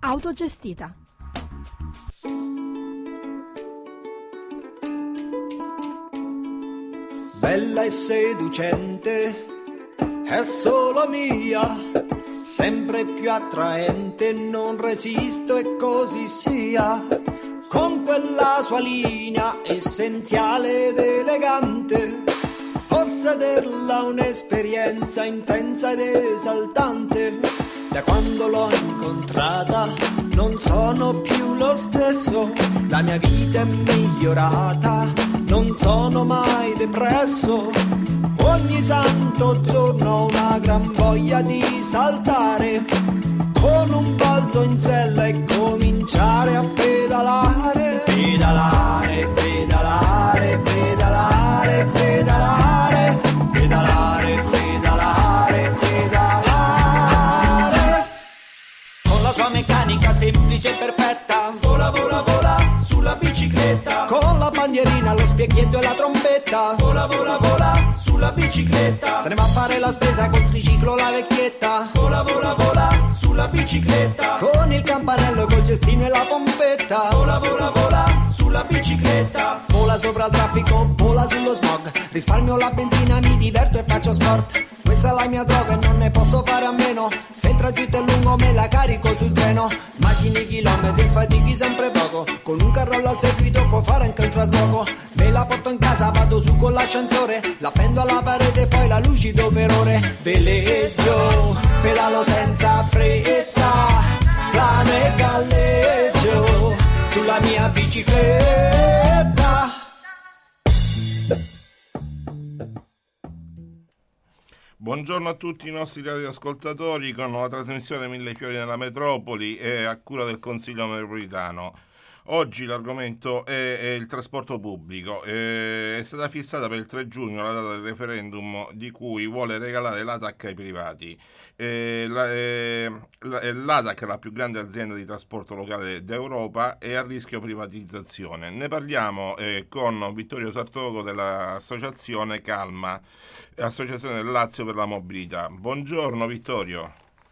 autogestita. Bella e seducente, è solo mia, sempre più attraente, non resisto e così sia. Con quella sua linea essenziale ed elegante, possederla un'esperienza intensa ed esaltante. Da quando l'ho incontrata non sono più lo stesso, la mia vita è migliorata, non sono mai depresso. Ogni santo giorno ho una gran voglia di saltare, con un balzo in sella e cominciare a pedalare. Pedalare, pedalare, pedalare, pedalare, pedalare, pedalare, pedalare. Con la sua meccanica semplice e perfetta, vola, vola, vola sulla bicicletta. Con la bandierina, lo specchietto e la trombetta, vola, vola, vola sulla bicicletta. Se ne va a fare la spesa col triciclo la vecchietta, vola, vola, vola sulla bicicletta. Con il campanello, col cestino e la pompetta, vola, vola, vola sulla bicicletta. Vola sopra il traffico, vola sullo smog, risparmio la benzina, mi diverto e faccio sport. Questa è la mia droga e non ne posso fare a meno. Se il tragitto è lungo me la carico sul treno. Macini chilometri e fatichi sempre poco, con un carrello al seguito puoi fare anche un trasloco. Me la porto in casa, vado su con l'ascensore, la appendo alla parete e poi la lucido per ore. Veleggio, pedalo senza fretta, plano e galleggio sulla mia bicicletta. Buongiorno a tutti i nostri radioascoltatori con la trasmissione Mille Fiori nella Metropoli e a cura del Consiglio Metropolitano. Oggi l'argomento è il trasporto pubblico. È stata fissata per il 3 giugno la data del referendum di cui vuole regalare l'ATAC ai privati. L'ATAC è la più grande azienda di trasporto locale d'Europa e a rischio privatizzazione. Ne parliamo con Vittorio Sartoco dell'associazione Calma, Associazione del Lazio per la Mobilità. Buongiorno Vittorio.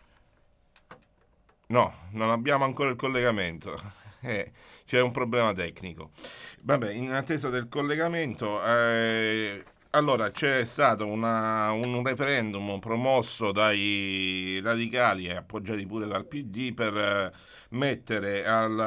No, non abbiamo ancora il collegamento. C'è un problema tecnico. Vabbè, in attesa del collegamento, allora c'è stato un referendum promosso dai radicali e appoggiati pure dal PD per mettere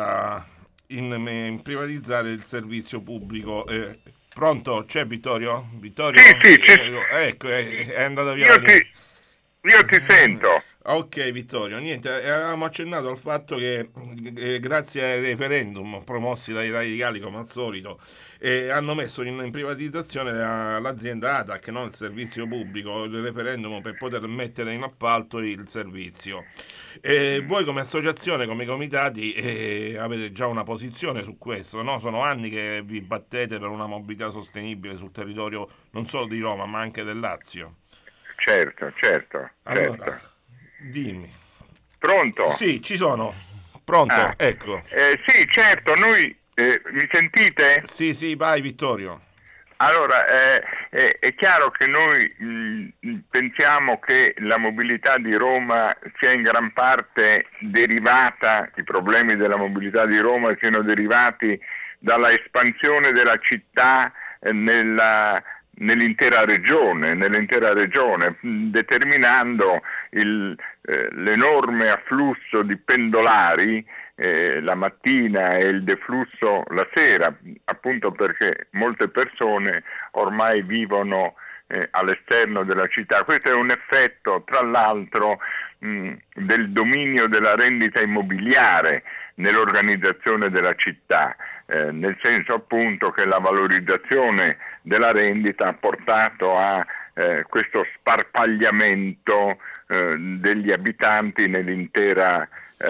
in privatizzare il servizio pubblico. Pronto? C'è Vittorio? Vittorio? Sì. Ecco, è andata via. Io ti sento. Ok Vittorio, niente, avevamo accennato al fatto che grazie ai referendum promossi dai radicali come al solito hanno messo in privatizzazione l'azienda ATAC, non il servizio pubblico, il referendum per poter mettere in appalto il servizio. Voi come associazione, come comitati avete già una posizione su questo, no? Sono anni che vi battete per una mobilità sostenibile sul territorio non solo di Roma ma anche del Lazio. Certo. Allora, dimmi. Pronto? Sì, ci sono. Pronto, ecco. Sì, certo, noi mi sentite? Sì, vai Vittorio. Allora, è chiaro che noi pensiamo che la mobilità di Roma sia in gran parte derivata, i problemi della mobilità di Roma siano derivati dalla espansione della città nell'intera regione, determinando l'enorme afflusso di pendolari la mattina e il deflusso la sera, appunto perché molte persone ormai vivono all'esterno della città. Questo è un effetto, tra l'altro, del dominio della rendita immobiliare nell'organizzazione della città, nel senso appunto che la valorizzazione della rendita ha portato a questo sparpagliamento degli abitanti nell'intera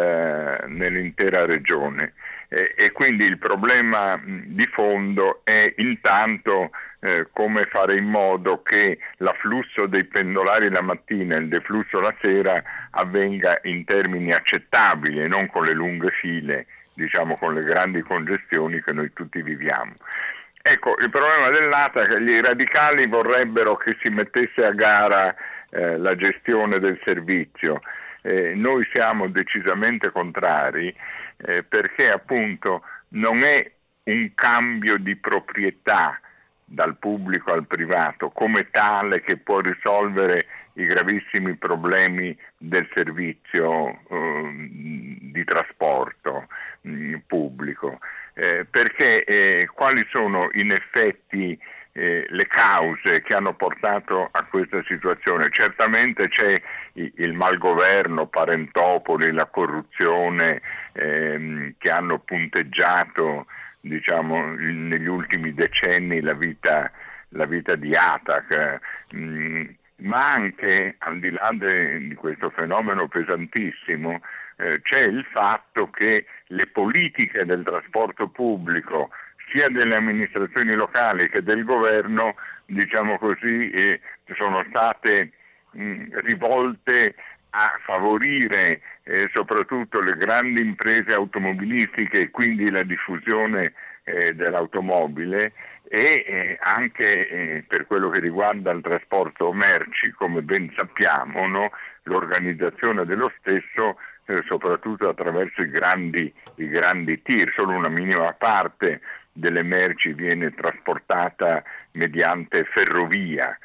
regione. E quindi il problema di fondo è intanto come fare in modo che l'afflusso dei pendolari la mattina e il deflusso la sera avvenga in termini accettabili e non con le lunghe file, diciamo con le grandi congestioni che noi tutti viviamo. Ecco, il problema dell'ATA è che i radicali vorrebbero che si mettesse a gara la gestione del servizio. noi siamo decisamente contrari, perché appunto non è un cambio di proprietà dal pubblico al privato come tale che può risolvere i gravissimi problemi del servizio di trasporto pubblico, perché quali sono in effetti le cause che hanno portato a questa situazione? Certamente c'è il malgoverno, parentopoli, la corruzione che hanno punteggiato, diciamo, negli ultimi decenni la vita di ATAC, ma anche al di là di questo fenomeno pesantissimo c'è il fatto che le politiche del trasporto pubblico sia delle amministrazioni locali che del governo, diciamo così, sono state rivolte a favorire soprattutto le grandi imprese automobilistiche e quindi la diffusione dell'automobile e anche per quello che riguarda il trasporto merci, come ben sappiamo, no? L'organizzazione dello stesso soprattutto attraverso i grandi tir, solo una minima parte delle merci viene trasportata mediante ferrovia,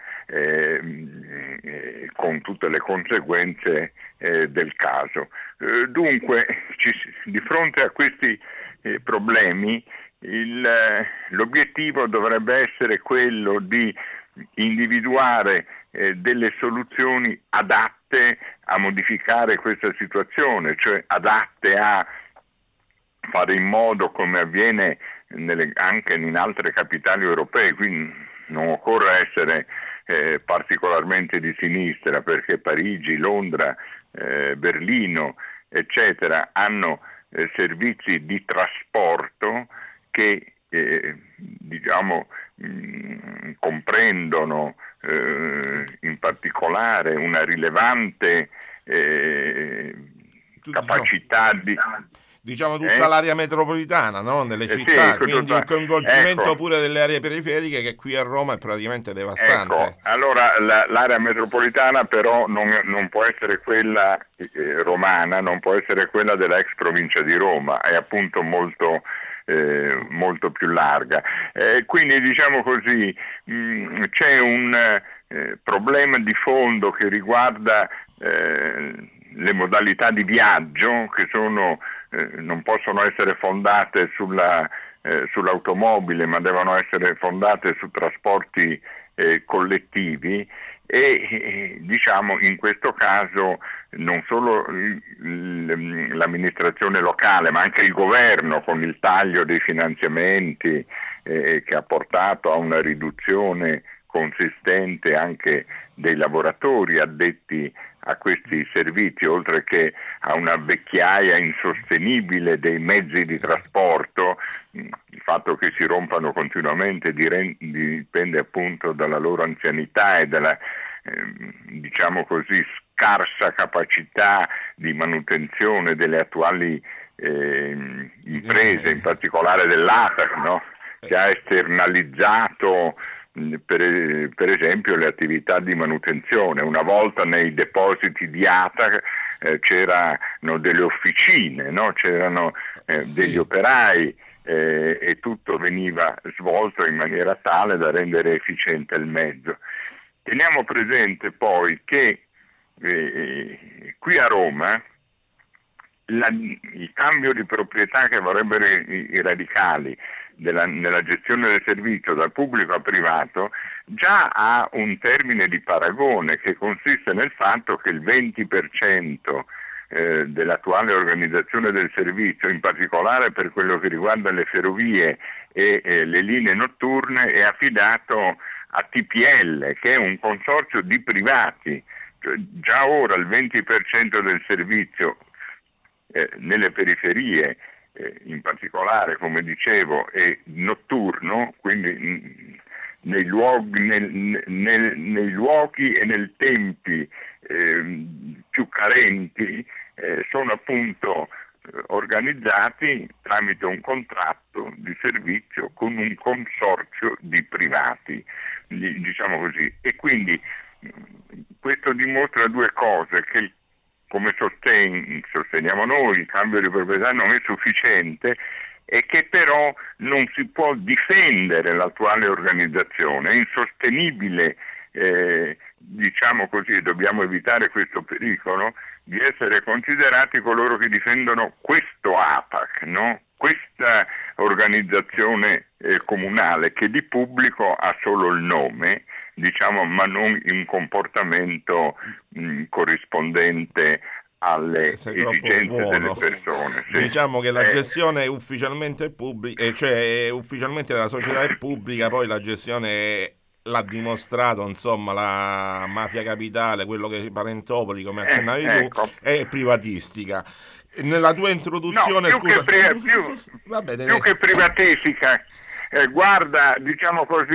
con tutte le conseguenze del caso. Dunque, di fronte a questi problemi, l'obiettivo dovrebbe essere quello di individuare delle soluzioni adatte a modificare questa situazione, cioè adatte a fare in modo, come avviene anche in altre capitali europee, quindi non occorre essere particolarmente di sinistra, perché Parigi, Londra, Berlino, eccetera, hanno servizi di trasporto che diciamo comprendono in particolare una rilevante capacità di tutta l'area metropolitana, no? Nelle città, sì, quindi il coinvolgimento pure delle aree periferiche, che qui a Roma è praticamente devastante. Ecco, allora l'area metropolitana però non può essere quella romana, non può essere quella della ex provincia di Roma, è appunto molto più larga. Quindi diciamo così, c'è un problema di fondo che riguarda le modalità di viaggio, che non possono essere fondate sull'automobile, ma devono essere fondate su trasporti collettivi e diciamo in questo caso non solo l'amministrazione locale, ma anche il governo, con il taglio dei finanziamenti che ha portato a una riduzione consistente anche dei lavoratori addetti a questi servizi, oltre che a una vecchiaia insostenibile dei mezzi di trasporto. Il fatto che si rompano continuamente dipende appunto dalla loro anzianità e dalla diciamo così scarsa capacità di manutenzione delle attuali imprese, in particolare dell'ATAC, no? Che ha esternalizzato per esempio le attività di manutenzione. Una volta nei depositi di ATAC c'erano delle officine, no? C'erano degli operai e tutto veniva svolto in maniera tale da rendere efficiente il mezzo. Teniamo presente poi che qui a Roma il cambio di proprietà che vorrebbero i radicali nella gestione del servizio dal pubblico al privato già ha un termine di paragone, che consiste nel fatto che il 20% dell'attuale organizzazione del servizio, in particolare per quello che riguarda le ferrovie e le linee notturne, è affidato a TPL, che è un consorzio di privati. Cioè, già ora il 20% del servizio nelle periferie, in particolare, come dicevo, è notturno, quindi nei luoghi e nei tempi più carenti, sono appunto organizzati tramite un contratto di servizio con un consorzio di privati, diciamo così. E quindi questo dimostra due cose: che come sosteniamo noi, il cambio di proprietà non è sufficiente e che però non si può difendere l'attuale organizzazione, è insostenibile, diciamo così, dobbiamo evitare questo pericolo di essere considerati coloro che difendono questo APAC, no? Questa organizzazione comunale che di pubblico ha solo il nome, diciamo, ma non un comportamento corrispondente alle esigenze delle persone. Sì. Diciamo che la gestione è ufficialmente pubblica, cioè ufficialmente la società è pubblica, poi la gestione l'ha dimostrato, insomma, la mafia capitale, quello che Parentopoli, come accennavi tu, è privatistica. Nella tua introduzione, no, scusa, più che privatistica, guarda, diciamo così,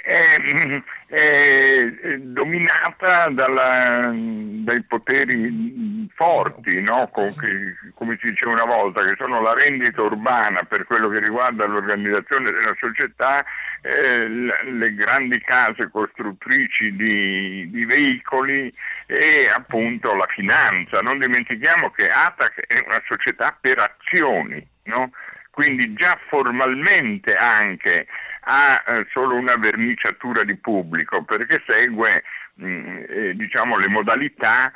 è dominata dai poteri forti, no? Come si diceva una volta, che sono la rendita urbana per quello che riguarda l'organizzazione della società, le grandi case costruttrici di veicoli e appunto la finanza. Non dimentichiamo che ATAC è una società per azioni, no? Quindi già formalmente anche ha solo una verniciatura di pubblico, perché segue diciamo le modalità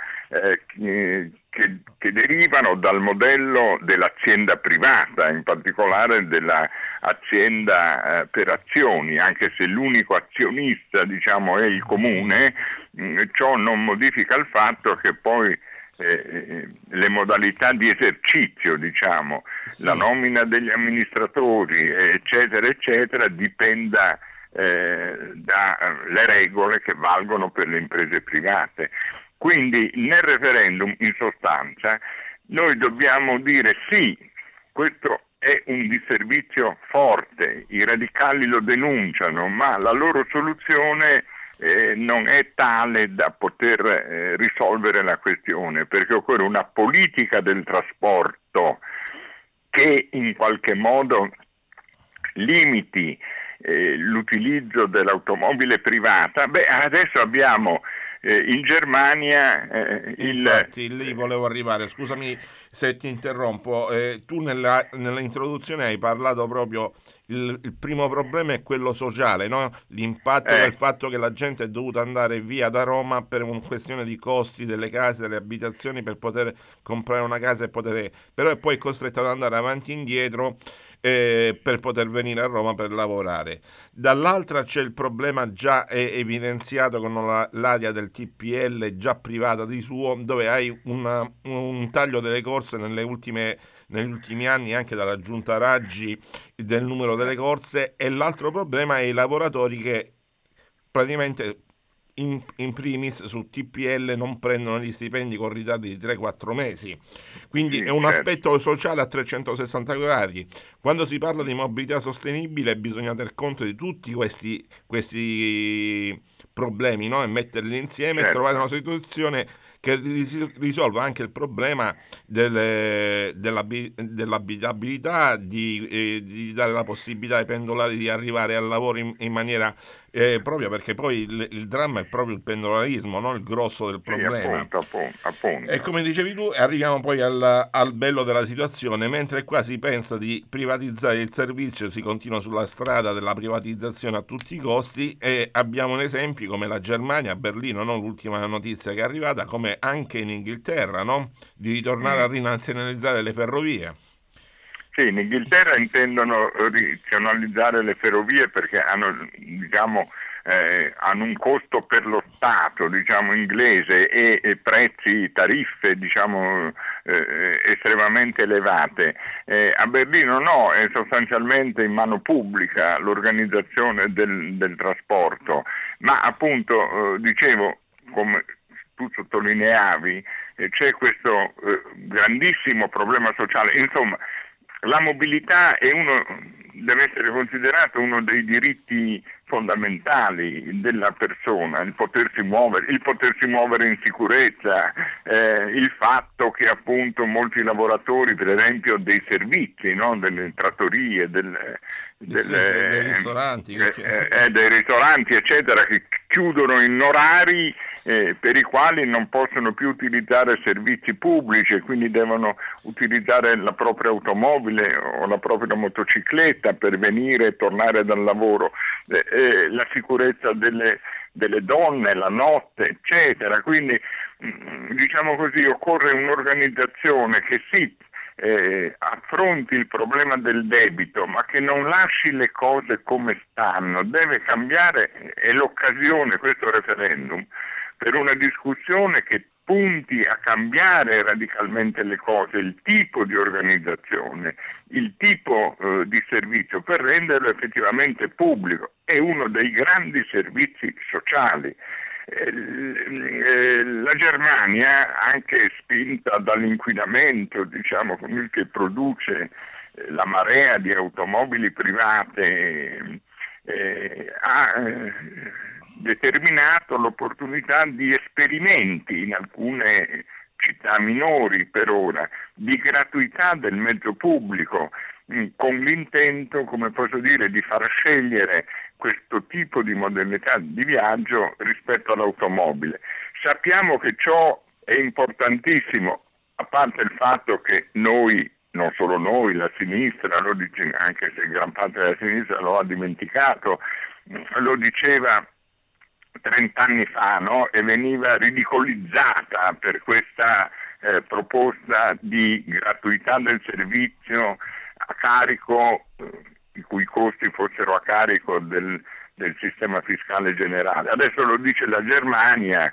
che derivano dal modello dell'azienda privata, in particolare dell'azienda per azioni, anche se l'unico azionista, diciamo, è il comune. Ciò non modifica il fatto che poi le modalità di esercizio, diciamo, sì, la nomina degli amministratori, eccetera, eccetera, dipenda dalle regole che valgono per le imprese private. Quindi nel referendum, in sostanza, noi dobbiamo dire sì, questo è un disservizio forte, i radicali lo denunciano, ma la loro soluzione non è tale da poter risolvere la questione, perché occorre una politica del trasporto che in qualche modo limiti l'utilizzo dell'automobile privata. Adesso abbiamo in Germania infatti lì volevo arrivare, scusami se ti interrompo, tu nella introduzione hai parlato proprio il primo problema è quello sociale, no? L'impatto del fatto che la gente è dovuta andare via da Roma per una questione di costi delle case, delle abitazioni, per poter comprare una casa però è poi costretto ad andare avanti e indietro per poter venire a Roma per lavorare. Dall'altra c'è il problema già evidenziato con l'area del TPL già privata di suo, dove hai un taglio delle corse negli ultimi anni anche dalla giunta Raggi del numero delle corse, e l'altro problema è i lavoratori che praticamente in primis su TPL non prendono gli stipendi con ritardi di 3-4 mesi, quindi sì, è un aspetto sociale a 360 gradi. Quando si parla di mobilità sostenibile bisogna tener conto di tutti questi problemi, no? E metterli insieme, e trovare una soluzione che risolva anche il problema dell'abitabilità, di dare la possibilità ai pendolari di arrivare al lavoro in maniera proprio, perché poi il dramma è proprio il pendolarismo, no? Il grosso del problema. Appunto. E come dicevi tu, arriviamo poi al bello della situazione: mentre qua si pensa di privatizzare il servizio, si continua sulla strada della privatizzazione a tutti i costi, e abbiamo un esempio come la Germania, a Berlino, no? L'ultima notizia che è arrivata, come anche in Inghilterra, no? Di ritornare a rinazionalizzare le ferrovie. Sì, in Inghilterra intendono razionalizzare le ferrovie perché hanno, diciamo, hanno un costo per lo Stato, diciamo, inglese e prezzi, tariffe, diciamo, estremamente elevate. A Berlino no, è sostanzialmente in mano pubblica l'organizzazione del trasporto, ma appunto, dicevo, come tu sottolineavi, c'è questo grandissimo problema sociale. Insomma, la mobilità deve essere considerato uno dei diritti fondamentali della persona, il potersi muovere in sicurezza, il fatto che appunto molti lavoratori, per esempio dei servizi, no? Delle trattorie, dei ristoranti, dei ristoranti eccetera, che chiudono in orari per i quali non possono più utilizzare servizi pubblici e quindi devono utilizzare la propria automobile o la propria motocicletta per venire e tornare dal lavoro, la sicurezza delle donne, la notte, eccetera. Quindi diciamo così, occorre un'organizzazione che sì, affronti il problema del debito, ma che non lasci le cose come stanno. Deve cambiare, è l'occasione, questo referendum, per una discussione che punti a cambiare radicalmente le cose, il tipo di organizzazione, il tipo di servizio, per renderlo effettivamente pubblico. È uno dei grandi servizi sociali. La Germania, anche spinta dall'inquinamento, diciamo, che produce la marea di automobili private, ha determinato l'opportunità di esperimenti in alcune città minori per ora, di gratuità del mezzo pubblico, con l'intento, come posso dire, di far scegliere questo tipo di modalità di viaggio rispetto all'automobile. Sappiamo che ciò è importantissimo, a parte il fatto che noi, non solo noi, la sinistra, lo dice, anche se gran parte della sinistra lo ha dimenticato, lo diceva 30 anni fa, no? E veniva ridicolizzata per questa proposta di gratuità del servizio a carico, i cui costi fossero a carico del sistema fiscale generale. Adesso lo dice la Germania,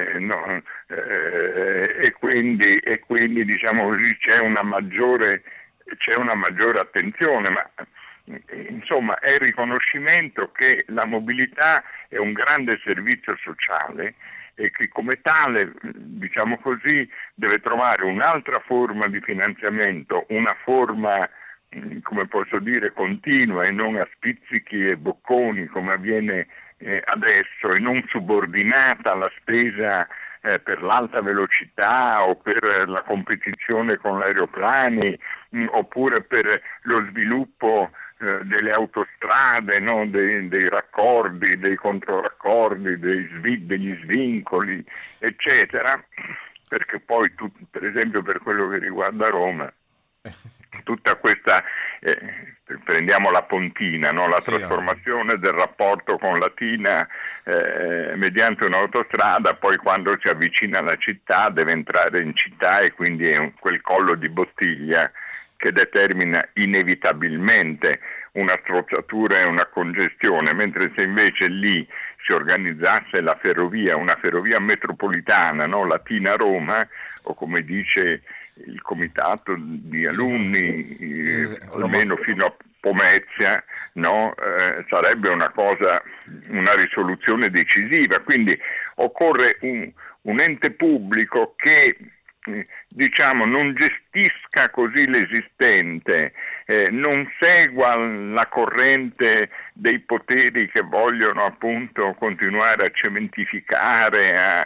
e quindi diciamo così c'è una maggiore attenzione, ma insomma è il riconoscimento che la mobilità è un grande servizio sociale e che come tale, diciamo così, deve trovare un'altra forma di finanziamento, una forma, come posso dire, continua e non a spizzichi e bocconi come avviene adesso, e non subordinata alla spesa per l'alta velocità o per la competizione con gli aeroplani, oppure per lo sviluppo delle autostrade, no? dei raccordi, dei controraccordi, degli svincoli, eccetera, perché poi per esempio per quello che riguarda Roma, tutta questa, prendiamo la Pontina, no? La trasformazione del rapporto con Latina mediante un'autostrada, poi quando si avvicina alla città deve entrare in città e quindi è quel collo di bottiglia che determina inevitabilmente una strozzatura e una congestione, mentre se invece lì si organizzasse la ferrovia, una ferrovia metropolitana, no? Latina-Roma, o come dice il comitato di alunni, almeno fino a Pomezia, no? Sarebbe una risoluzione decisiva. Quindi occorre un ente pubblico che diciamo non gestisca così l'esistente, non segua la corrente dei poteri che vogliono appunto continuare a cementificare, a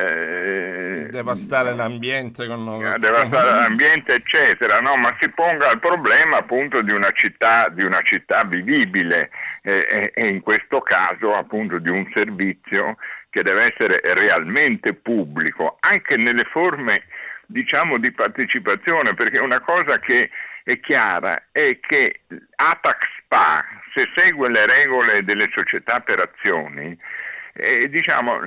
devastare l'ambiente, eccetera, no? Ma si ponga il problema appunto di una città vivibile, e in questo caso appunto di un servizio che deve essere realmente pubblico, anche nelle forme, diciamo, di partecipazione, perché una cosa che è chiara è che ATAC SpA, se segue le regole delle società per azioni, diciamo,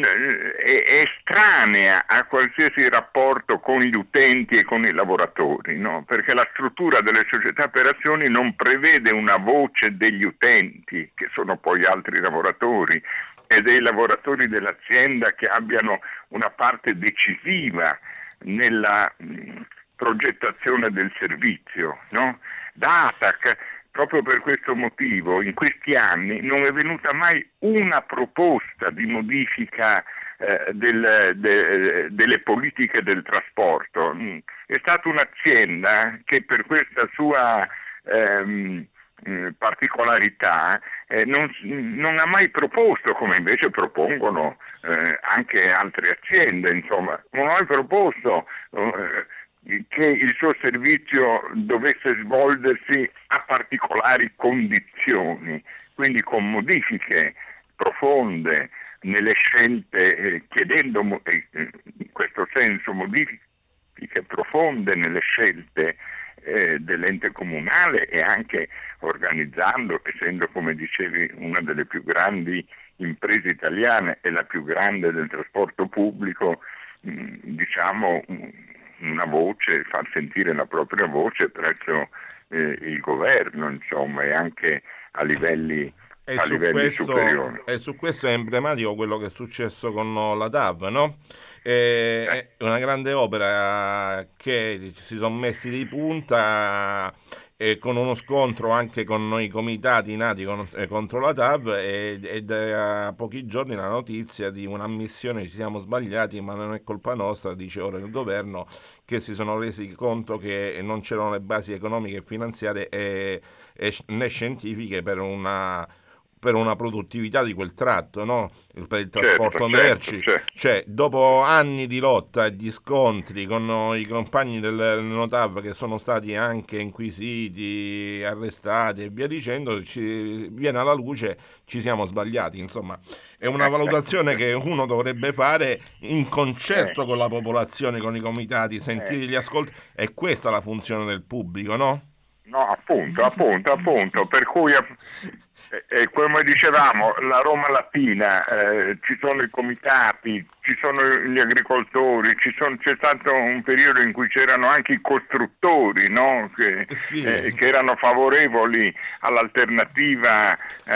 è estranea a qualsiasi rapporto con gli utenti e con i lavoratori, no? Perché la struttura delle società per azioni non prevede una voce degli utenti, che sono poi altri lavoratori, e dei lavoratori dell'azienda che abbiano una parte decisiva nella progettazione del servizio, no? Da ATAC, proprio per questo motivo, in questi anni non è venuta mai una proposta di modifica delle politiche del trasporto. È stata un'azienda che per questa sua particolarità, non ha mai proposto, come invece propongono anche altre aziende, insomma, non ha mai proposto che il suo servizio dovesse svolgersi a particolari condizioni, quindi con modifiche profonde nelle scelte, chiedendo in questo senso modifiche profonde nelle scelte dell'ente comunale, e anche organizzando, essendo, come dicevi, una delle più grandi imprese italiane e la più grande del trasporto pubblico, diciamo una voce, far sentire la propria voce presso il governo, insomma, e anche a livelli superiori. E su questo è emblematico quello che è successo con la TAV, no? È una grande opera che si sono messi di punta con uno scontro anche con i comitati nati contro la TAV, e da pochi giorni la notizia di un'ammissione: ci siamo sbagliati, ma non è colpa nostra, dice ora il governo, che si sono resi conto che non c'erano le basi economiche e finanziarie né scientifiche per una produttività di quel tratto, no? Per il trasporto merci. Certo. Cioè, dopo anni di lotta e di scontri con i compagni del Notav, che sono stati anche inquisiti, arrestati e via dicendo, viene alla luce: ci siamo sbagliati. Insomma, è una valutazione che uno dovrebbe fare in concerto con la popolazione, con i comitati, sentire gli ascolti. È questa la funzione del pubblico, no? No, appunto, per cui come dicevamo, la Roma Latina, ci sono i comitati, ci sono gli agricoltori, c'è stato un periodo in cui c'erano anche i costruttori, no? Che erano favorevoli all'alternativa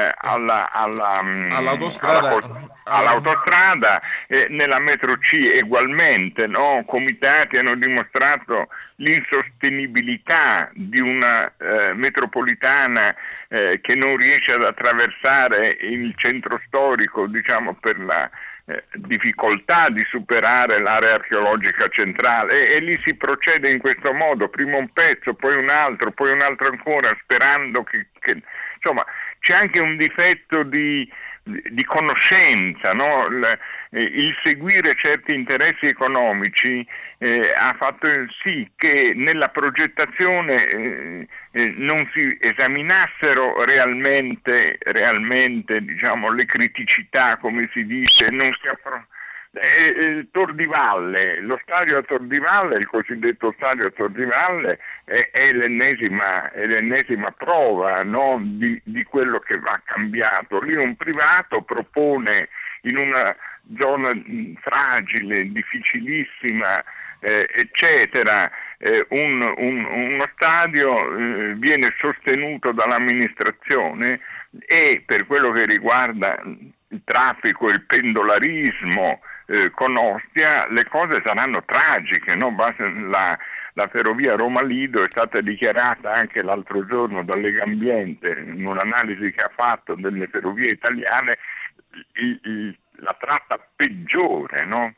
all'autostrada, nella metro C egualmente, no? Comitati hanno dimostrato l'insostenibilità di una metropolitana che non riesce ad attraversare il centro storico, diciamo, per la difficoltà di superare l'area archeologica centrale, e lì si procede in questo modo: prima un pezzo, poi un altro ancora, sperando che insomma, c'è anche un difetto di conoscenza, no? Il seguire certi interessi economici ha fatto sì che nella progettazione non si esaminassero realmente, diciamo, le criticità, come si dice, non si Tor di Valle, lo stadio a Tor di Valle, il cosiddetto stadio a Tor di Valle, è l'ennesima prova, no, di quello che va cambiato. Lì un privato propone in una zona fragile, difficilissima, eccetera, uno stadio, viene sostenuto dall'amministrazione, e per quello che riguarda il traffico, il pendolarismo con Ostia, le cose saranno tragiche, no? La ferrovia Roma-Lido è stata dichiarata anche l'altro giorno da Legambiente, in un'analisi che ha fatto delle ferrovie italiane, la tratta peggiore, no?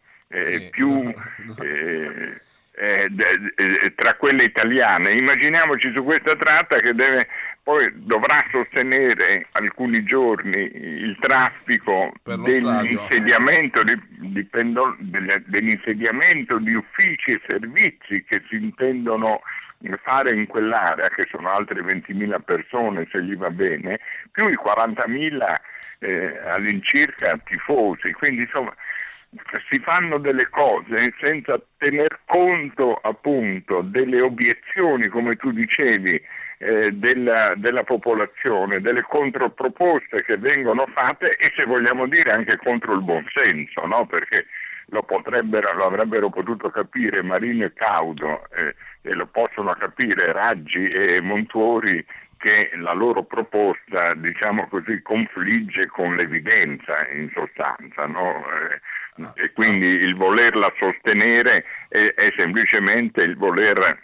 Tra quelle italiane. Immaginiamoci su questa tratta che poi dovrà sostenere alcuni giorni il traffico dell'insediamento dell'insediamento di uffici e servizi che si intendono fare in quell'area, che sono altre 20.000 persone se gli va bene, più i 40.000 all'incirca tifosi. Quindi insomma si fanno delle cose senza tener conto appunto delle obiezioni, come tu dicevi, della popolazione, delle controproposte che vengono fatte, e se vogliamo dire anche contro il buonsenso, no? Perché lo avrebbero potuto capire Marino e Caudo, e lo possono capire Raggi e Montuori, che la loro proposta, diciamo così, confligge con l'evidenza, in sostanza, no? E quindi il volerla sostenere è semplicemente il voler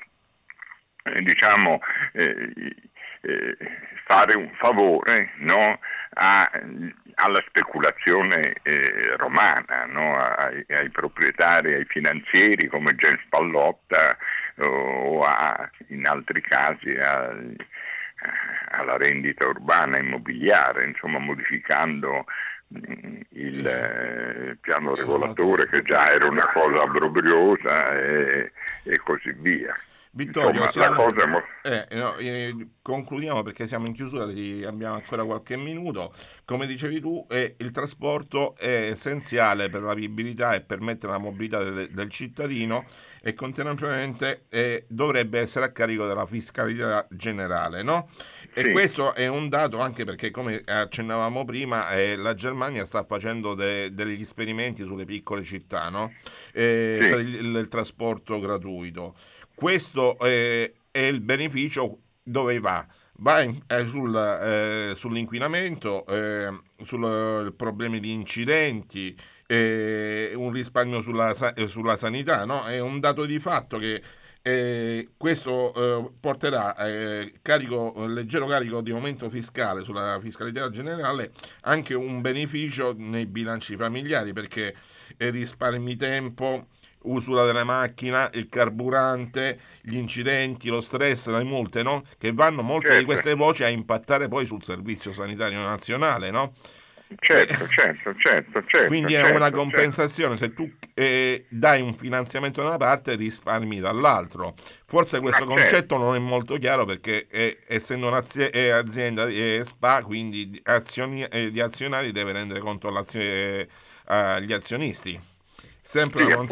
fare un favore, no? Alla speculazione romana, no? ai proprietari, ai finanzieri come James Pallotta, o in altri casi alla rendita urbana immobiliare, insomma modificando il piano regolatore, che già era una cosa obbrobriosa, e così via. Vittorio, Insomma, la cosa concludiamo perché siamo in chiusura, abbiamo ancora qualche minuto. Come dicevi tu, il trasporto è essenziale per la vivibilità e permettere la mobilità del cittadino, e contemporaneamente dovrebbe essere a carico della fiscalità generale, no? E sì, questo è un dato anche perché, come accennavamo prima, la Germania sta facendo degli esperimenti sulle piccole città, no? Per il trasporto gratuito. Questo è il beneficio. Dove va? Va sull'inquinamento, sui problemi di incidenti, un risparmio sulla sanità, no? È un dato di fatto che questo porterà leggero carico di aumento fiscale sulla fiscalità generale, anche un beneficio nei bilanci familiari, perché risparmi tempo, usura della macchina, il carburante, gli incidenti, lo stress, le multe, no? Che vanno molte di queste voci a impattare poi sul servizio sanitario nazionale, no? Certo. Quindi è una compensazione. Se tu dai un finanziamento da una parte, risparmi dall'altro. Forse questo concetto non è molto chiaro, perché essendo un'azienda SpA, quindi di azionari, deve rendere conto agli azionisti. Sempre una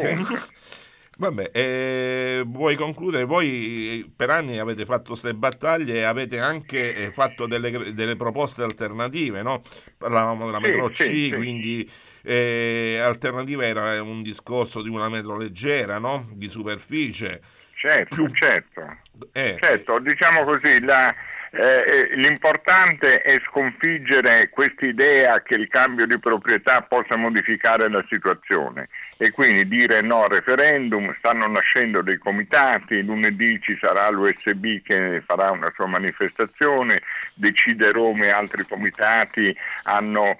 Vabbè, vuoi concludere? Voi per anni avete fatto queste battaglie e avete anche fatto delle proposte alternative, no? Parlavamo della metro C, quindi alternativa era un discorso di una metro leggera, no? Di superficie. Certo, diciamo così, l'importante è sconfiggere quest'idea che il cambio di proprietà possa modificare la situazione, e quindi dire no al referendum. Stanno nascendo dei comitati, lunedì ci sarà l'USB che farà una sua manifestazione, Decide Roma e altri comitati hanno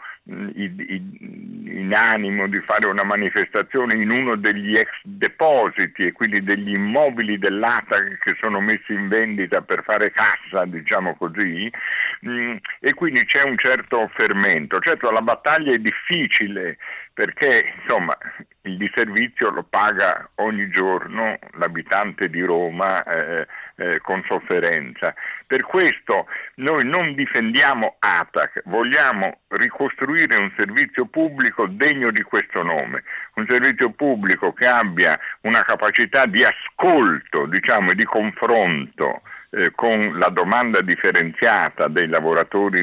in animo di fare una manifestazione in uno degli ex depositi, e quindi degli immobili dell'ATAC che sono messi in vendita per fare cassa, diciamo così, e quindi c'è un certo fermento. Certo, la battaglia è difficile, perché insomma il disservizio lo paga ogni giorno l'abitante di Roma con sofferenza. Per questo noi non difendiamo ATAC, vogliamo ricostruire un servizio pubblico degno di questo nome, un servizio pubblico che abbia una capacità di ascolto, diciamo, e di confronto con la domanda differenziata dei lavoratori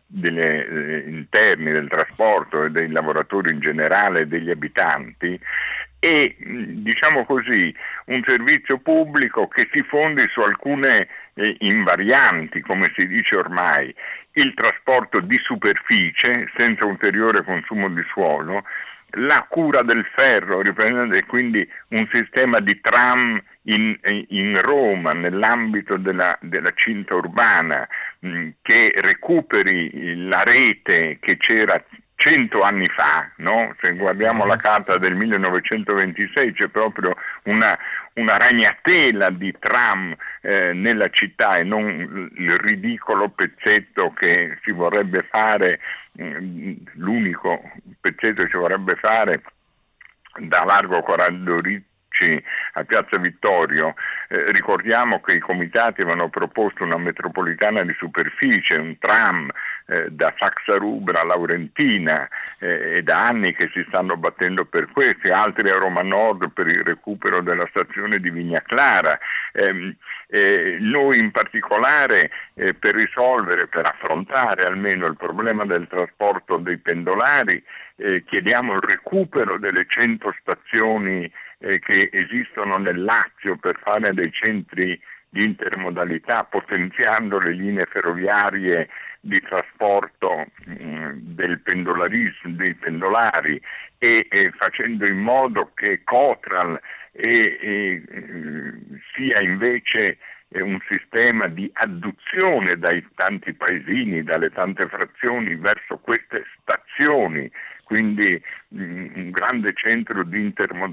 interni del trasporto e dei lavoratori in generale, degli abitanti, e diciamo così un servizio pubblico che si fondi su alcune invarianti, come si dice ormai: il trasporto di superficie senza ulteriore consumo di suolo, la cura del ferro, e quindi un sistema di tram in Roma, nell'ambito della cinta urbana, che recuperi la rete che c'era 100 anni fa, no? Se guardiamo la carta del 1926 c'è proprio una ragnatela di tram nella città, e non il ridicolo pezzetto che si vorrebbe fare, l'unico pezzetto che si vorrebbe fare da Largo Corrado Ricci a Piazza Vittorio. Ricordiamo che i comitati avevano proposto una metropolitana di superficie, un tram da Saxa Rubra a Laurentina, e da anni che si stanno battendo per questo, altri a Roma Nord per il recupero della stazione di Vigna Clara. Noi in particolare per affrontare almeno il problema del trasporto dei pendolari, chiediamo il recupero delle 100 stazioni che esistono nel Lazio per fare dei centri di intermodalità, potenziando le linee ferroviarie di trasporto del pendolarismo, dei pendolari, e facendo in modo che Cotral sia invece un sistema di adduzione dai tanti paesini, dalle tante frazioni verso queste stazioni, quindi un grande centro di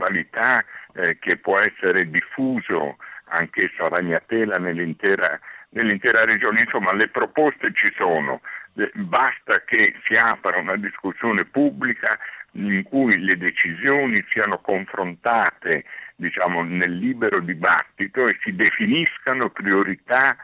intermodalità che può essere diffuso anch'esso a ragnatela nell'intera nell'intera regione. Insomma, le proposte ci sono, basta che si apra una discussione pubblica in cui le decisioni siano confrontate, diciamo, nel libero dibattito e si definiscano priorità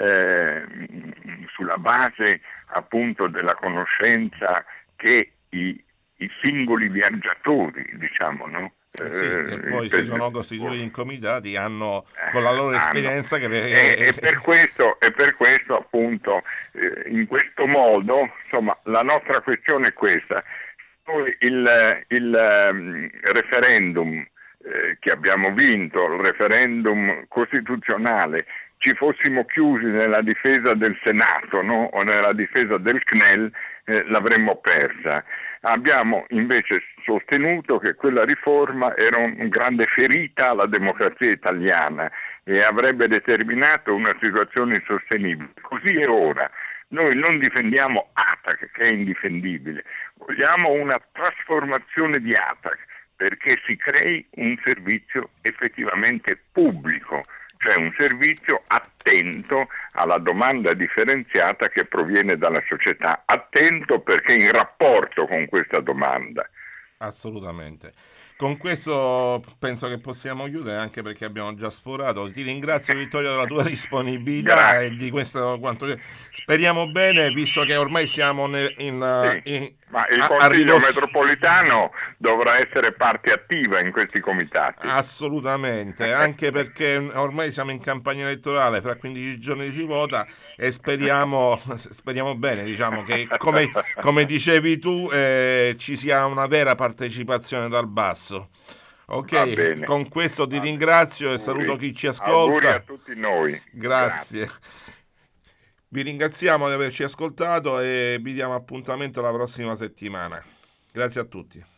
sulla base appunto della conoscenza che i singoli viaggiatori, diciamo, no? Sì, e poi si sono costituiti in comitati, hanno con la loro esperienza e per questo appunto in questo modo, insomma, la nostra questione è questa. Noi il referendum che abbiamo vinto, il referendum costituzionale, ci fossimo chiusi nella difesa del Senato, no? O nella difesa del CNEL, l'avremmo persa. Abbiamo invece sostenuto che quella riforma era una grande ferita alla democrazia italiana e avrebbe determinato una situazione insostenibile. Così è ora. Noi non difendiamo ATAC, che è indifendibile, vogliamo una trasformazione di ATAC perché si crei un servizio effettivamente pubblico, cioè un servizio attento alla domanda differenziata che proviene dalla società, attento perché in rapporto con questa domanda. Assolutamente. Con questo penso che possiamo chiudere, anche perché abbiamo già sforato. Ti ringrazio, Vittorio, della tua disponibilità. Grazie. E di questo quanto speriamo bene, visto che ormai siamo Ma il Consiglio metropolitano dovrà essere parte attiva in questi comitati. Assolutamente, anche perché ormai siamo in campagna elettorale, fra 15 giorni si vota e speriamo bene, diciamo, che come dicevi tu ci sia una vera partecipazione dal basso. Ok, con questo ti ringrazio e saluto chi ci ascolta. Auguri a tutti noi. Grazie. Vi ringraziamo di averci ascoltato e vi diamo appuntamento la prossima settimana. Grazie a tutti.